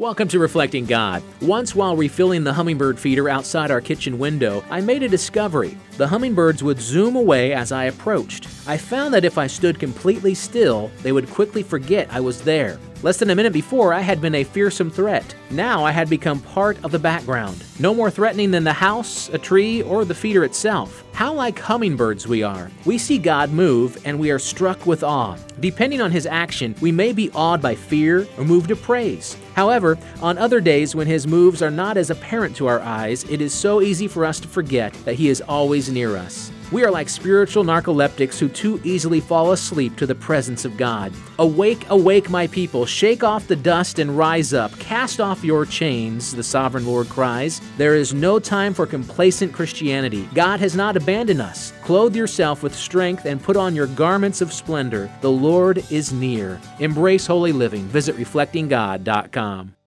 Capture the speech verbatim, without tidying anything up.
Welcome to Reflecting God. Once while refilling the hummingbird feeder outside our kitchen window, I made a discovery. The hummingbirds would zoom away as I approached. I found that if I stood completely still, they would quickly forget I was there. Less than a minute before, I had been a fearsome threat. Now I had become part of the background. No more threatening than the house, a tree, or the feeder itself. How like hummingbirds we are. We see God move, and we are struck with awe. Depending on His action, we may be awed by fear or moved to praise. However, on other days when His moves are not as apparent to our eyes, it is so easy for us to forget that He is always near us. We are like spiritual narcoleptics who too easily fall asleep to the presence of God. Awake, awake, my people, shake off the dust and rise up. Cast off your chains, the sovereign Lord cries. There is no time for complacent Christianity. God has not abandoned us. Clothe yourself with strength and put on your garments of splendor. The Lord is near. Embrace holy living. Visit reflecting god dot com.